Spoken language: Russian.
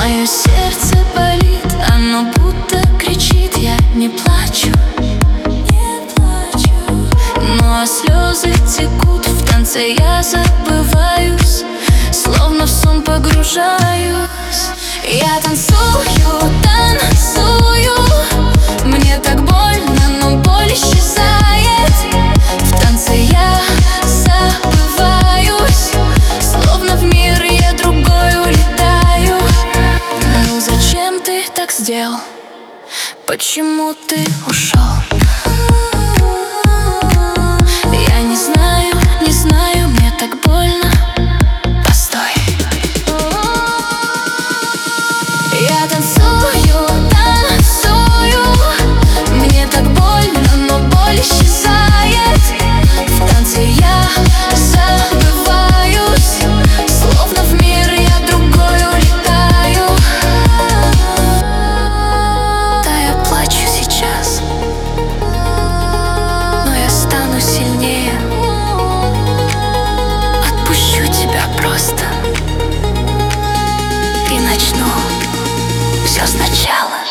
Мое сердце болит, оно будто кричит. Я не плачу, не плачу, но слезы текут. В танце я забываюсь, словно в сон погружаюсь. Я танцую, танцую, мне так больно, но боль исчезает. В танце я забываюсь, словно в мир я другой улетаю. Ну зачем ты так сделал? Почему ты ушел? Я не знаю, не знаю, мне так больно. Постой. Я танцую, танцую, мне так больно, но боль исчезает. В танце я забываюсь, словно в мир я другой улетаю. Да, я плачу сейчас, но я стану сильнее. Отпущу тебя просто и начну все сначала.